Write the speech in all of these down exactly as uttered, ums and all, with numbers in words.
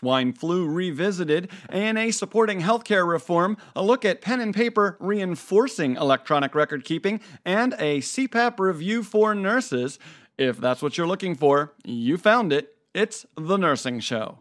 Swine Flu Revisited, A N A supporting healthcare reform, a look at pen and paper reinforcing electronic record keeping, and a C PAP review for nurses. If that's what you're looking for, you found it. It's The Nursing Show.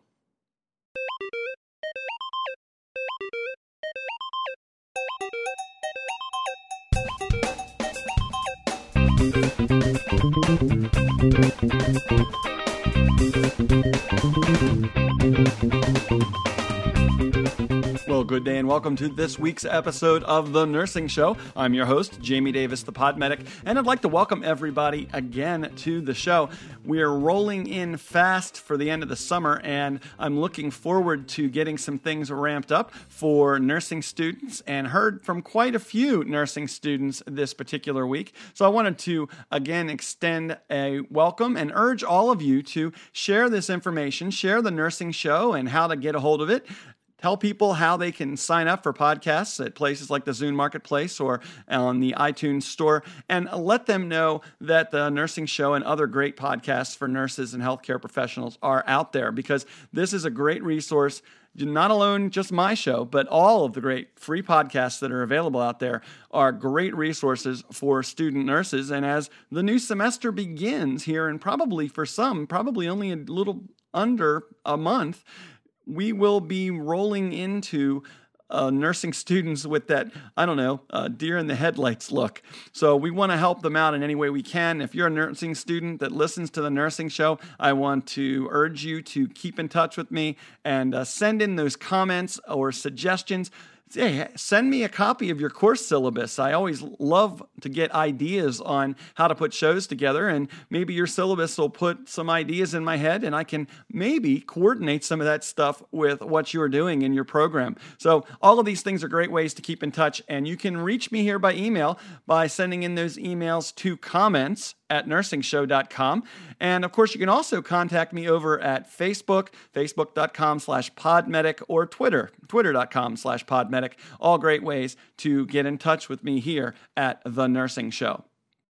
Well, good day and welcome to this week's episode of The Nursing Show. I'm your host, Jamie Davis, the Pod Medic, and I'd like to welcome everybody again to the show. We are rolling in fast for the end of the summer, and I'm looking forward to getting some things ramped up for nursing students, and heard from quite a few nursing students this particular week. So I wanted to, again, extend a welcome and urge all of you to share this information, share the Nursing Show and how to get a hold of it. Tell people how they can sign up for podcasts at places like the Zune Marketplace or on the iTunes Store, and let them know that the Nursing Show and other great podcasts for nurses and healthcare professionals are out there, because this is a great resource. Not alone just my show, but all of the great free podcasts that are available out there are great resources for student nurses. And as the new semester begins here, and probably for some, probably only a little under a month, we will be rolling into uh, nursing students with that, I don't know, uh, deer in the headlights look. So we want to help them out in any way we can. If you're a nursing student that listens to the Nursing Show, I want to urge you to keep in touch with me and uh, send in those comments or suggestions. Hey, send me a copy of your course syllabus. I always love to get ideas on how to put shows together, and maybe your syllabus will put some ideas in my head, and I can maybe coordinate some of that stuff with what you're doing in your program. So all of these things are great ways to keep in touch, and you can reach me here by email by sending in those emails to comments at nursing show dot com. And of course, you can also contact me over at Facebook, facebook.com slash podmedic, or Twitter, twitter.com slash podmedic. All great ways to get in touch with me here at The Nursing Show.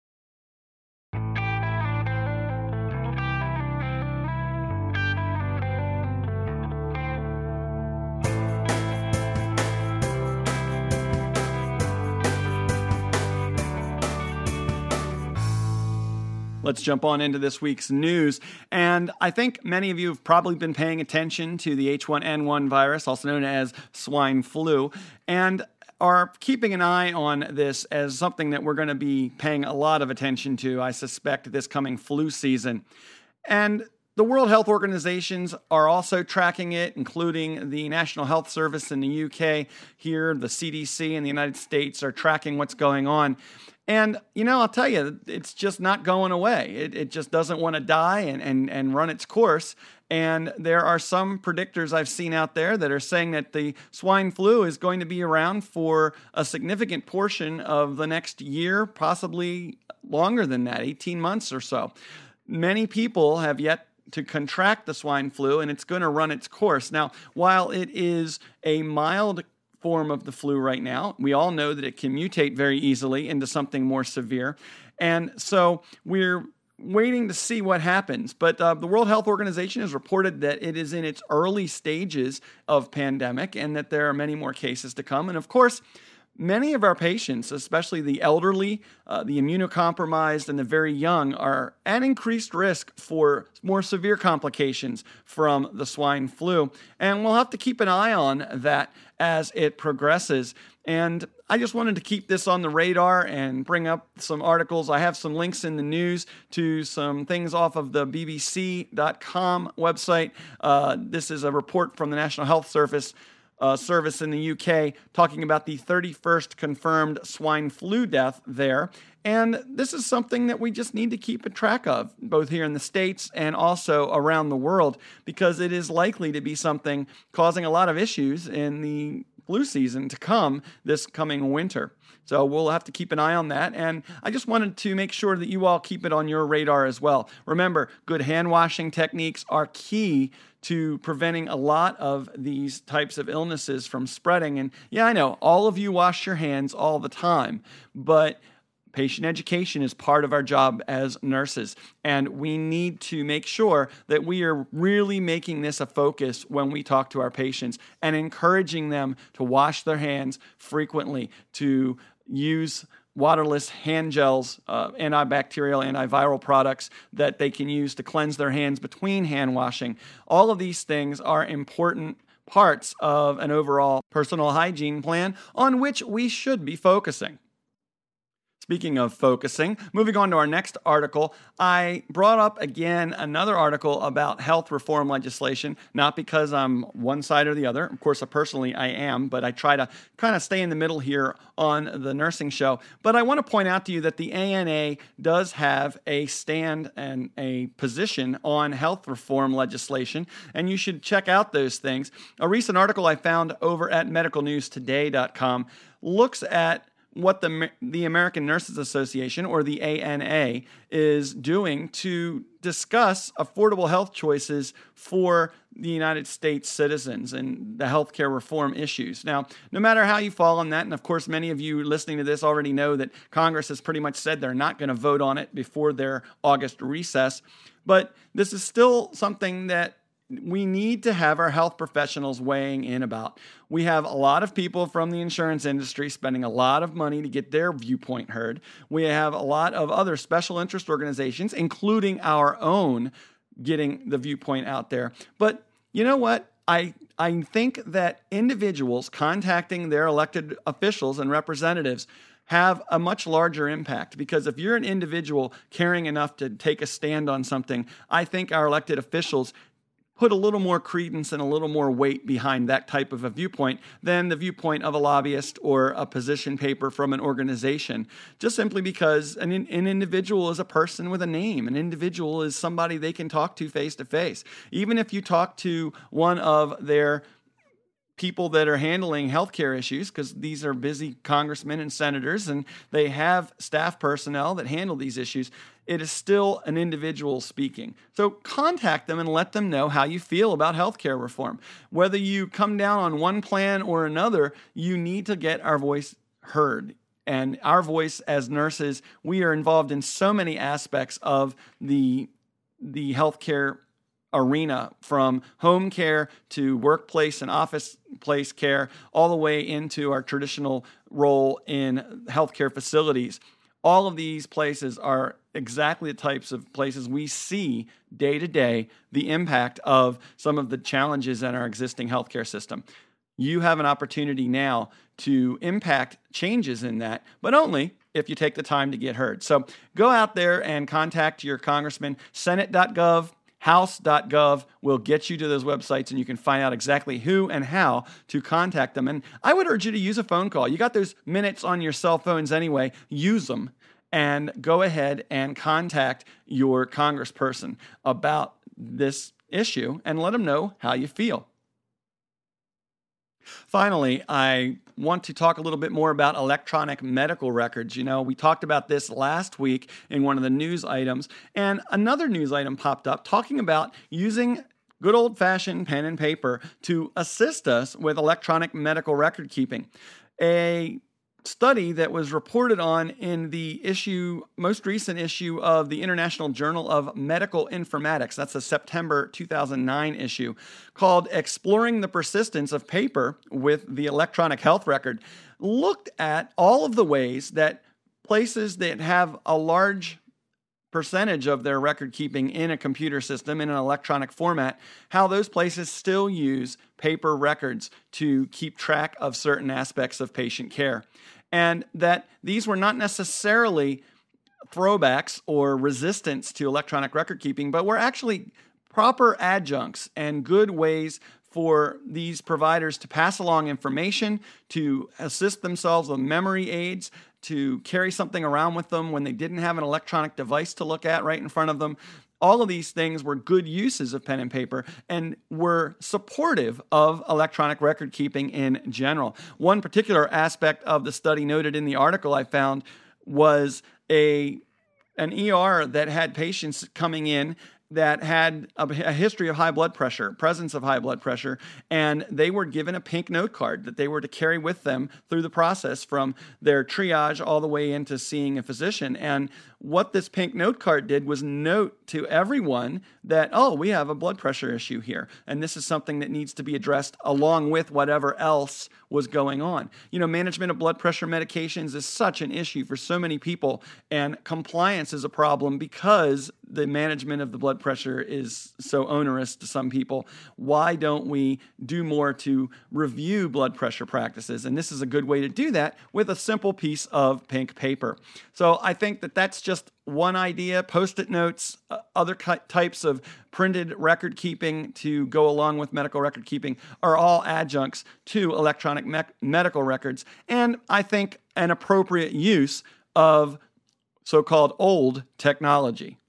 Let's jump on into this week's news. And I think many of you have probably been paying attention to the H one N one virus, also known as swine flu, and are keeping an eye on this as something that we're going to be paying a lot of attention to, I suspect, this coming flu season. And the World Health Organizations are also tracking it, including the National Health Service in the U K. Here, the C D C in the United States are tracking what's going on. And, you know, I'll tell you, it's just not going away. It, it just doesn't want to die and, and, and run its course. And there are some predictors I've seen out there that are saying that the swine flu is going to be around for a significant portion of the next year, possibly longer than that, eighteen months or so. Many people have yet to contract the swine flu, and it's going to run its course. Now, while it is a mild form of the flu right now, we all know that it can mutate very easily into something more severe. And so we're waiting to see what happens. But uh, the World Health Organization has reported that it is in its early stages of pandemic and that there are many more cases to come. And of course, many of our patients, especially the elderly, uh, the immunocompromised, and the very young, are at increased risk for more severe complications from the swine flu. And we'll have to keep an eye on that as it progresses. And I just wanted to keep this on the radar and bring up some articles. I have some links in the news to some things off of the B B C dot com website. Uh, this is a report from the National Health Service Uh, service in the U K talking about the thirty-first confirmed swine flu death there. And this is something that we just need to keep a track of, both here in the States and also around the world, because it is likely to be something causing a lot of issues in the flu season to come this coming winter. So we'll have to keep an eye on that. And I just wanted to make sure that you all keep it on your radar as well. Remember, good hand washing techniques are key to preventing a lot of these types of illnesses from spreading. And yeah, I know all of you wash your hands all the time, but Patient education is part of our job as nurses, and we need to make sure that we are really making this a focus when we talk to our patients and encouraging them to wash their hands frequently, to use waterless hand gels, uh, antibacterial, antiviral products that they can use to cleanse their hands between hand washing. All of these things are important parts of an overall personal hygiene plan on which we should be focusing. Speaking of focusing, moving on to our next article, I brought up again another article about health reform legislation, not because I'm one side or the other. Of course, personally I am, but I try to kind of stay in the middle here on the nursing show. But I want to point out to you that the A N A does have a stand and a position on health reform legislation, and you should check out those things. A recent article I found over at medical news today dot com looks at what the the American Nurses Association, or the A N A, is doing to discuss affordable health choices for the United States citizens and the healthcare reform issues. Now, no matter how you fall on that, and of course many of you listening to this already know that Congress has pretty much said they're not going to vote on it before their August recess, but this is still something that we need to have our health professionals weighing in about. We have a lot of people from the insurance industry spending a lot of money to get their viewpoint heard. We have a lot of other special interest organizations, including our own, getting the viewpoint out there. But you know what? I I think that individuals contacting their elected officials and representatives have a much larger impact, because if you're an individual caring enough to take a stand on something, I think our elected officials put a little more credence and a little more weight behind that type of a viewpoint than the viewpoint of a lobbyist or a position paper from an organization, just simply because an, an individual is a person with a name. An individual is somebody they can talk to face to face. Even if you talk to one of their people that are handling healthcare issues, because these are busy congressmen and senators, and they have staff personnel that handle these issues, it is still an individual speaking. So contact them and let them know how you feel about healthcare reform. Whether you come down on one plan or another, you need to get our voice heard. And our voice as nurses, we are involved in so many aspects of the, the healthcare arena, from home care to workplace and office place care, all the way into our traditional role in healthcare facilities. All of these places are exactly the types of places we see day to day the impact of some of the challenges in our existing healthcare system. You have an opportunity now to impact changes in that, but only if you take the time to get heard. So go out there and contact your congressman. Senate dot gov, House dot gov will get you to those websites, and you can find out exactly who and how to contact them. And I would urge you to use a phone call. You got those minutes on your cell phones anyway. Use them and go ahead and contact your congressperson about this issue and let them know how you feel. Finally, I want to talk a little bit more about electronic medical records. You know, we talked about this last week in one of the news items, and another news item popped up talking about using good old-fashioned pen and paper to assist us with electronic medical record keeping. A study that was reported on in the issue, most recent issue of the International Journal of Medical Informatics, that's a September two thousand nine issue, called Exploring the Persistence of Paper with the Electronic Health Record, looked at all of the ways that places that have a large percentage of their record keeping in a computer system in an electronic format, how those places still use paper records to keep track of certain aspects of patient care. And that these were not necessarily throwbacks or resistance to electronic record keeping, but were actually proper adjuncts and good ways for these providers to pass along information, to assist themselves with memory aids, to carry something around with them when they didn't have an electronic device to look at right in front of them. All of these things were good uses of pen and paper and were supportive of electronic record keeping in general. One particular aspect of the study noted in the article I found was a an E R that had patients coming in that had a, a history of high blood pressure, presence of high blood pressure, and they were given a pink note card that they were to carry with them through the process from their triage all the way into seeing a physician. And what this pink note card did was note to everyone that, oh, we have a blood pressure issue here, and this is something that needs to be addressed along with whatever else was going on. You know, management of blood pressure medications is such an issue for so many people, and compliance is a problem because the management of the blood pressure is so onerous to some people. Why don't we do more to review blood pressure practices? And this is a good way to do that with a simple piece of pink paper. So I think that that's just one idea. Post-it notes, uh, other types of printed record keeping to go along with medical record keeping are all adjuncts to electronic me- medical records. And I think an appropriate use of so-called old technology.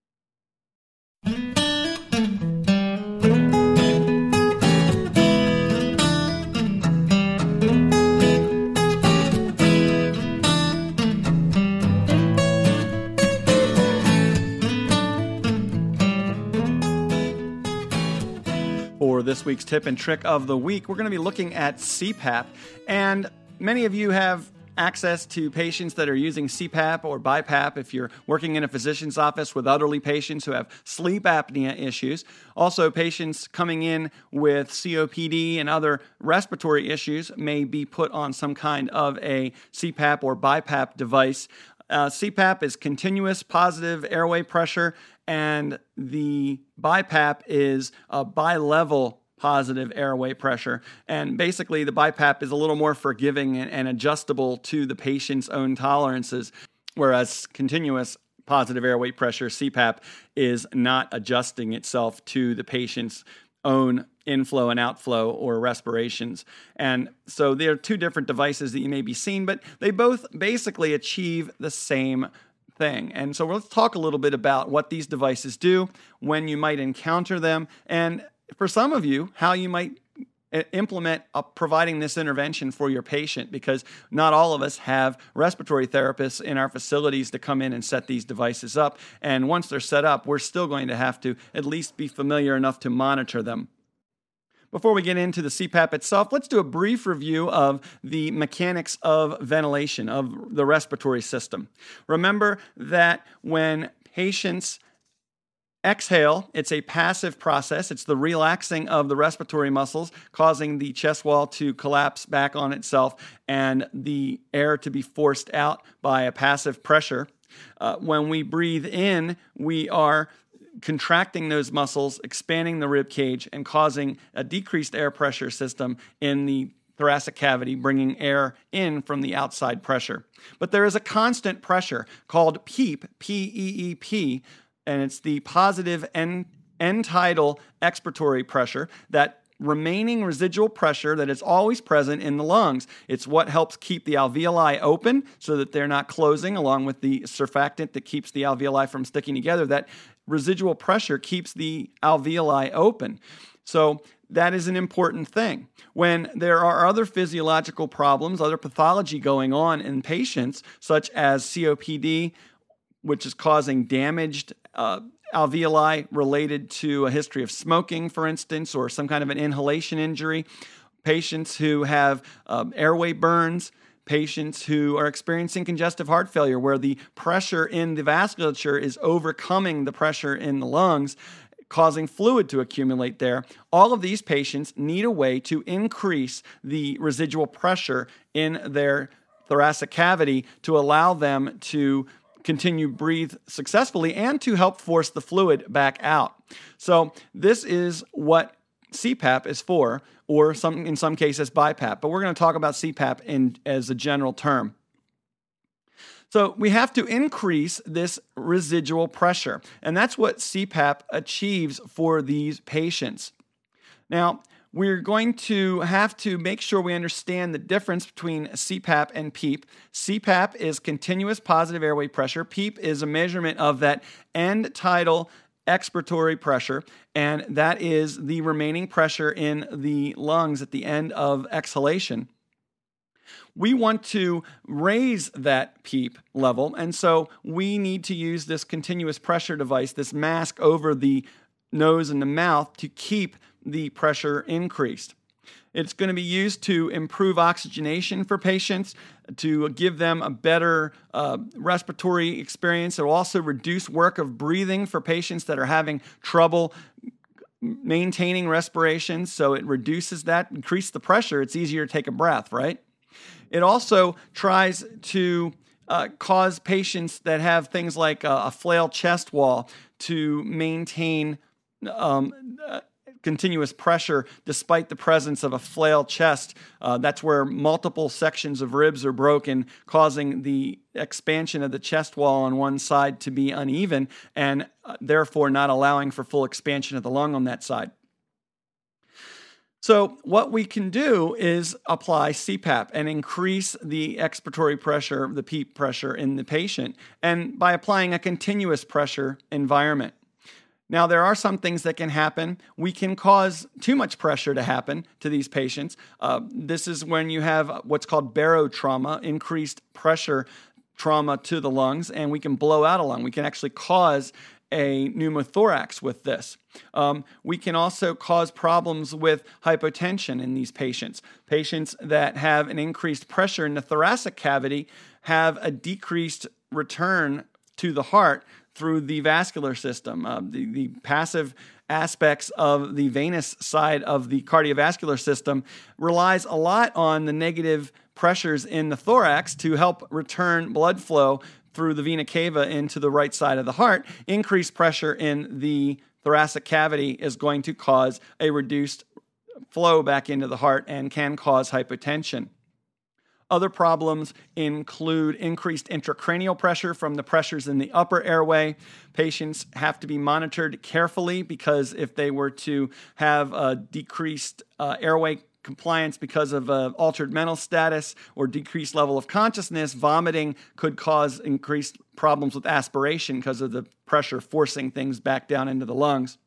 For this week's tip and trick of the week, we're going to be looking at C PAP. And many of you have access to patients that are using C PAP or BiPAP if you're working in a physician's office with elderly patients who have sleep apnea issues. Also, patients coming in with C O P D and other respiratory issues may be put on some kind of a C PAP or BiPAP device. Uh, C PAP is continuous positive airway pressure, and the BiPAP is a bi-level positive airway pressure. And basically, the BiPAP is a little more forgiving and, and adjustable to the patient's own tolerances, whereas continuous positive airway pressure, C PAP, is not adjusting itself to the patient's own inflow and outflow or respirations. And so there are two different devices that you may be seeing, but they both basically achieve the same thing. And so let's talk a little bit about what these devices do, when you might encounter them, and for some of you, how you might implement uh, providing this intervention for your patient, because not all of us have respiratory therapists in our facilities to come in and set these devices up. And once they're set up, we're still going to have to at least be familiar enough to monitor them. Before we get into the C PAP itself, let's do a brief review of the mechanics of ventilation of the respiratory system. Remember that when patients exhale, it's a passive process. It's the relaxing of the respiratory muscles, causing the chest wall to collapse back on itself and the air to be forced out by a passive pressure. Uh, when we breathe in, we are contracting those muscles, expanding the rib cage, and causing a decreased air pressure system in the thoracic cavity, bringing air in from the outside pressure. But there is a constant pressure called PEEP, P E E P, and it's the positive end, end tidal expiratory pressure, that remaining residual pressure that is always present in the lungs. It's what helps keep the alveoli open so that they're not closing, along with the surfactant that keeps the alveoli from sticking together. That residual pressure keeps the alveoli open. So that is an important thing. When there are other physiological problems, other pathology going on in patients, such as C O P D, which is causing damaged uh, alveoli related to a history of smoking, for instance, or some kind of an inhalation injury, patients who have um, airway burns, patients who are experiencing congestive heart failure, where the pressure in the vasculature is overcoming the pressure in the lungs, causing fluid to accumulate there. All of these patients need a way to increase the residual pressure in their thoracic cavity to allow them to continue breathe successfully and to help force the fluid back out. So this is what C PAP is for, or some in some cases BiPAP, but we're going to talk about C PAP in as a general term. So we have to increase this residual pressure, and that's what C PAP achieves for these patients. Now, we're going to have to make sure we understand the difference between C PAP and PEEP. C PAP is continuous positive airway pressure. PEEP is a measurement of that end tidal expiratory pressure, and that is the remaining pressure in the lungs at the end of exhalation. We want to raise that PEEP level, and so we need to use this continuous pressure device, this mask over the nose and the mouth, to keep the pressure increased. It's going to be used to improve oxygenation for patients, to give them a better uh, respiratory experience. It will also reduce work of breathing for patients that are having trouble maintaining respiration, so it reduces that, increase the pressure. It's easier to take a breath, right? It also tries to uh, cause patients that have things like a, a flail chest wall to maintain um, uh, continuous pressure despite the presence of a flail chest. Uh, that's where multiple sections of ribs are broken, causing the expansion of the chest wall on one side to be uneven and uh, therefore not allowing for full expansion of the lung on that side. So what we can do is apply C PAP and increase the expiratory pressure, the PEEP pressure in the patient, and by applying a continuous pressure environment. Now, there are some things that can happen. We can cause too much pressure to happen to these patients. Uh, this is when you have what's called barotrauma, increased pressure trauma to the lungs, and we can blow out a lung. We can actually cause a pneumothorax with this. Um, we can also cause problems with hypotension in these patients. Patients that have an increased pressure in the thoracic cavity have a decreased return to the heart through the vascular system. Uh, the, the passive aspects of the venous side of the cardiovascular system relies a lot on the negative pressures in the thorax to help return blood flow through the vena cava into the right side of the heart. Increased pressure in the thoracic cavity is going to cause a reduced flow back into the heart and can cause hypotension. Other problems include increased intracranial pressure from the pressures in the upper airway. Patients have to be monitored carefully because if they were to have a decreased uh, airway compliance because of uh, altered mental status or decreased level of consciousness, vomiting could cause increased problems with aspiration because of the pressure forcing things back down into the lungs.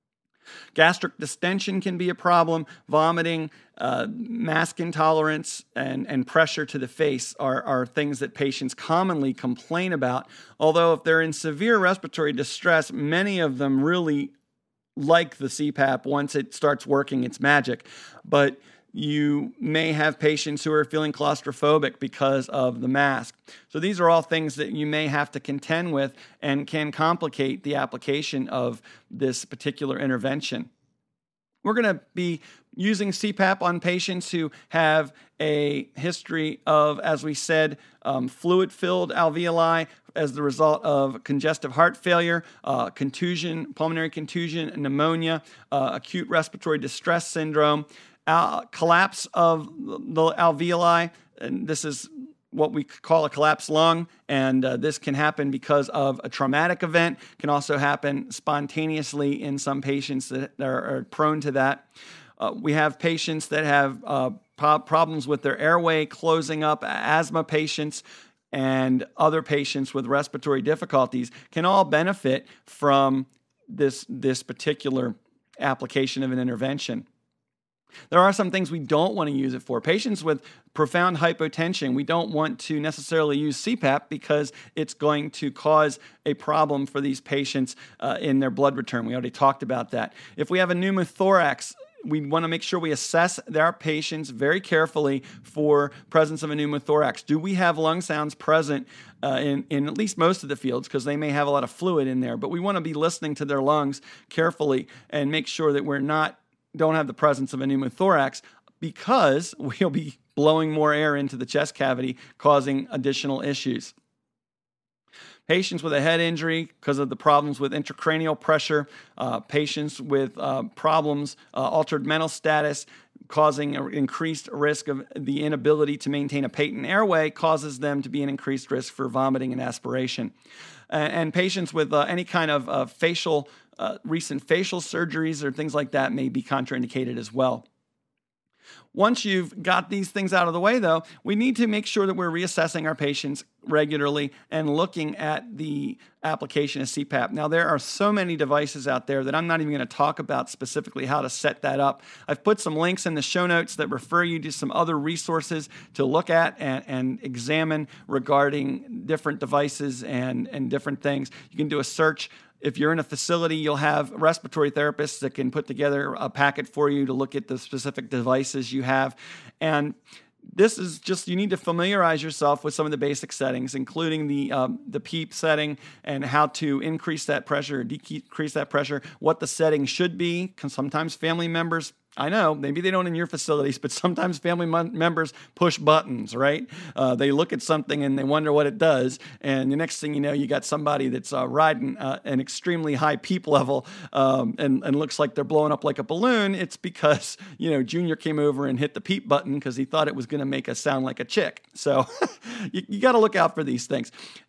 Gastric distension can be a problem. Vomiting, uh, mask intolerance, and, and pressure to the face are, are things that patients commonly complain about. Although if they're in severe respiratory distress, many of them really like the C PAP. Once it starts working, it's magic. But you may have patients who are feeling claustrophobic because of the mask. So these are all things that you may have to contend with and can complicate the application of this particular intervention. We're going to be using C PAP on patients who have a history of, as we said, um, fluid-filled alveoli as the result of congestive heart failure, uh, contusion, pulmonary contusion, pneumonia, uh, acute respiratory distress syndrome, Uh, collapse of the alveoli, and this is what we call a collapsed lung, and uh, this can happen because of a traumatic event. Can also happen spontaneously in some patients that are, are prone to that. Uh, we have patients that have uh, pro- problems with their airway closing up, asthma patients, and other patients with respiratory difficulties can all benefit from this, this particular application of an intervention. There are some things we don't want to use it for. Patients with profound hypotension, we don't want to necessarily use C PAP because it's going to cause a problem for these patients uh, in their blood return. We already talked about that. If we have a pneumothorax, we want to make sure we assess our patients very carefully for presence of a pneumothorax. Do we have lung sounds present uh, in, in at least most of the fields, because they may have a lot of fluid in there, but we want to be listening to their lungs carefully and make sure that we're not don't have the presence of a pneumothorax, because we'll be blowing more air into the chest cavity, causing additional issues. Patients with a head injury because of the problems with intracranial pressure, uh, patients with uh, problems, uh, altered mental status, causing an increased risk of the inability to maintain a patent airway, causes them to be an increased risk for vomiting and aspiration. And, and patients with uh, any kind of uh, facial Uh, recent facial surgeries or things like that may be contraindicated as well. Once you've got these things out of the way, though, we need to make sure that we're reassessing our patients regularly and looking at the application of C PAP. Now, there are so many devices out there that I'm not even going to talk about specifically how to set that up. I've put some links in the show notes that refer you to some other resources to look at and, and examine regarding different devices and, and different things. You can do a search. If you're in a facility, you'll have respiratory therapists that can put together a packet for you to look at the specific devices you have. And this is just, you need to familiarize yourself with some of the basic settings, including the um, the PEEP setting and how to increase that pressure or decrease that pressure, what the setting should be, because sometimes family members, I know, maybe they don't in your facilities, but sometimes family m- members push buttons, right? Uh, they look at something and they wonder what it does, and the next thing you know, you got somebody that's uh, riding uh, an extremely high PEEP level um, and, and looks like they're blowing up like a balloon. It's because, you know, Junior came over and hit the PEEP button because he thought it was going to make us sound like a chick. So you, you got to look out for these things.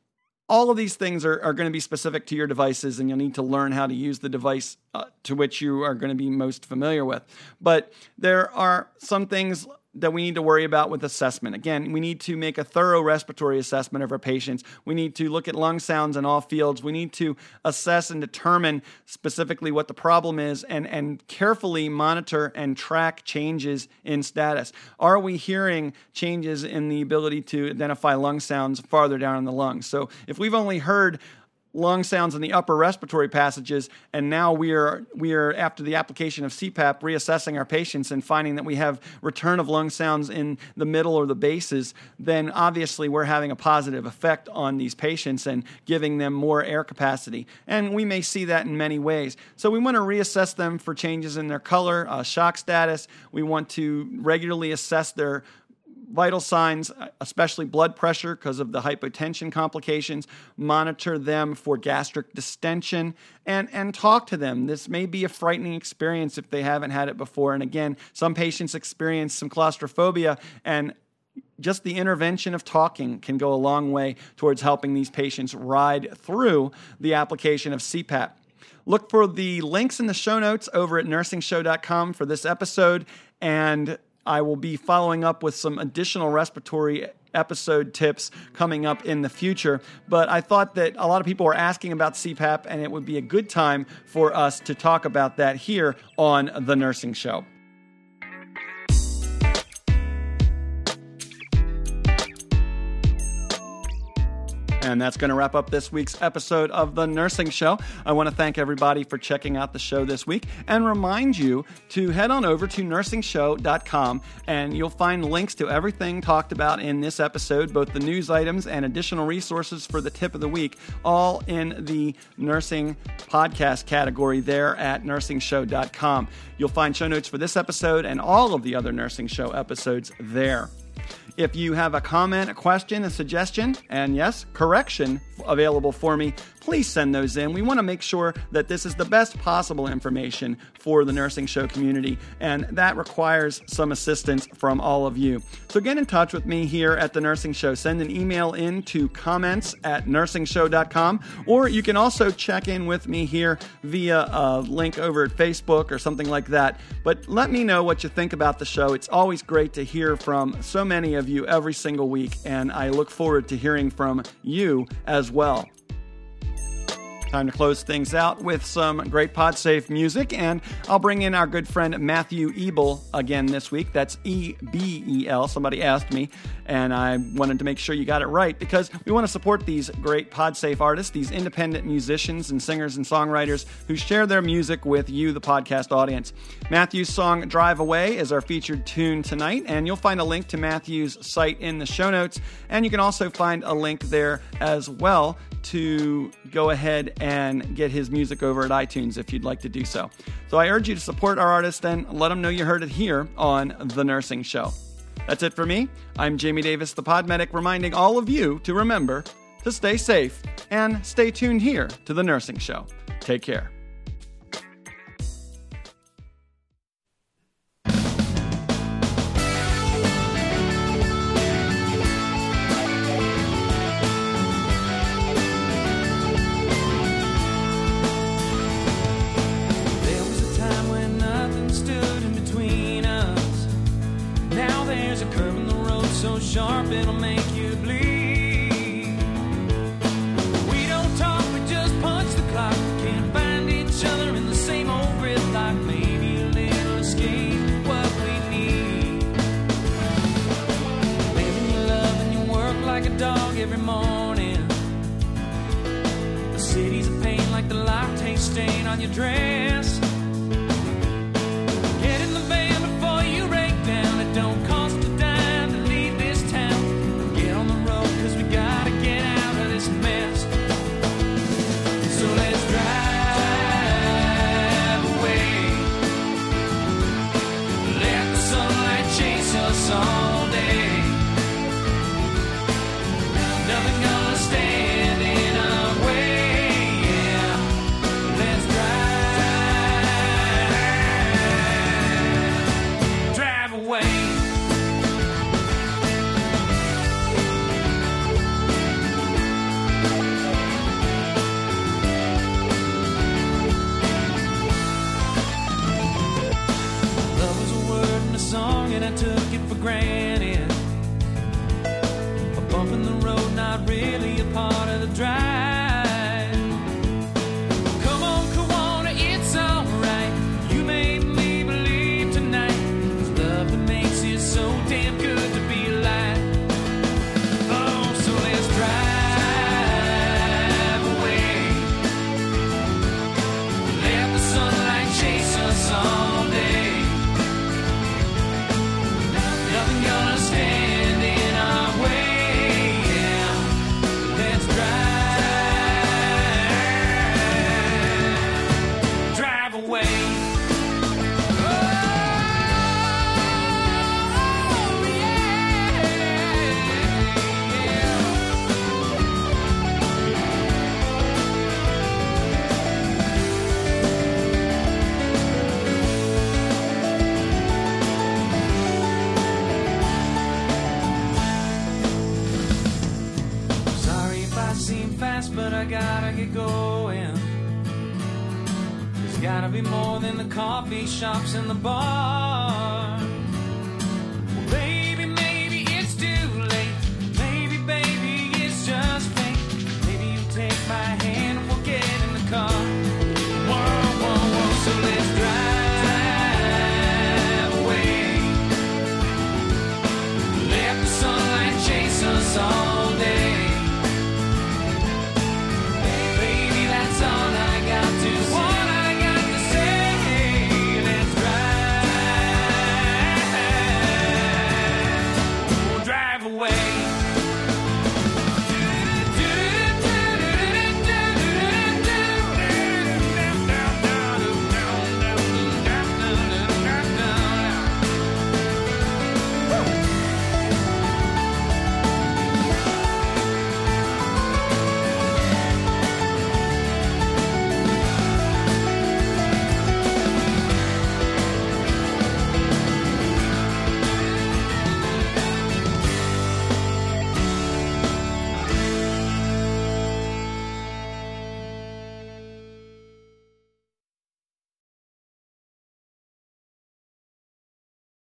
All of these things are, are going to be specific to your devices, and you'll need to learn how to use the device uh, to which you are going to be most familiar with. But there are some things that we need to worry about with assessment. Again, we need to make a thorough respiratory assessment of our patients. We need to look at lung sounds in all fields. We need to assess and determine specifically what the problem is and, and carefully monitor and track changes in status. Are we hearing changes in the ability to identify lung sounds farther down in the lungs? So if we've only heard lung sounds in the upper respiratory passages, and now we are we are after the application of C PAP reassessing our patients and finding that we have return of lung sounds in the middle or the bases, then obviously we're having a positive effect on these patients and giving them more air capacity. And we may see that in many ways. So we want to reassess them for changes in their color, uh, shock status. We want to regularly assess their vital signs, especially blood pressure because of the hypotension complications, monitor them for gastric distension, and, and talk to them. This may be a frightening experience if they haven't had it before. And again, some patients experience some claustrophobia, and just the intervention of talking can go a long way towards helping these patients ride through the application of C PAP. Look for the links in the show notes over at nursing show dot com for this episode, and I will be following up with some additional respiratory episode tips coming up in the future. But I thought that a lot of people were asking about C PAP, and it would be a good time for us to talk about that here on The Nursing Show. And that's going to wrap up this week's episode of The Nursing Show. I want to thank everybody for checking out the show this week and remind you to head on over to nursing show dot com, and you'll find links to everything talked about in this episode, both the news items and additional resources for the tip of the week, all in the nursing podcast category there at nursing show dot com. You'll find show notes for this episode and all of the other Nursing Show episodes there. If you have a comment, a question, a suggestion, and yes, correction available for me, please send those in. We want to make sure that this is the best possible information for the Nursing Show community, and that requires some assistance from all of you. So get in touch with me here at The Nursing Show. Send an email in to comments at nursing show dot com, or you can also check in with me here via a link over at Facebook or something like that. But let me know what you think about the show. It's always great to hear from so many of you every single week, and I look forward to hearing from you as well. Time to close things out with some great PodSafe music, and I'll bring in our good friend Matthew Ebel again this week. That's E B E L. Somebody asked me, and I wanted to make sure you got it right because we want to support these great PodSafe artists, these independent musicians and singers and songwriters who share their music with you, the podcast audience. Matthew's song Drive Away is our featured tune tonight, and you'll find a link to Matthew's site in the show notes, and you can also find a link there as well to go ahead and get his music over at iTunes if you'd like to do so. So I urge you to support our artist and let them know you heard it here on The Nursing Show. That's it for me. I'm Jamie Davis, the Pod Medic, reminding all of you to remember to stay safe and stay tuned here to The Nursing Show. Take care. so sharp it'll make you bleed. We don't talk, we just punch the clock. Can't find each other in the same old gridlock. Maybe a little escape, what we need. Living your love and you work like a dog every morning. The city's a pain like the latte stain on your dress. Get in the van before you break down. It don't cost a dime to leave this town. Get on the road, cause we gotta get out of this mess. So let's drive away. Let the sunlight chase us all day. Nothing gonna stand in our way. Yeah, let's drive, drive away. Love was a word in a song and I took it for granted. A bump in the road, not really a part of the drive. Come on, Kawana, it's alright. You made me believe tonight. It's love that makes it so damn good to be alive. Oh, so let's drive away. Let the sunlight chase us all day. Nothing gonna stand in our way. Yeah, let's drive, drive away. Oh, sorry if I seem fast, but I gotta get going. There's gotta be more than the coffee shops and the bars.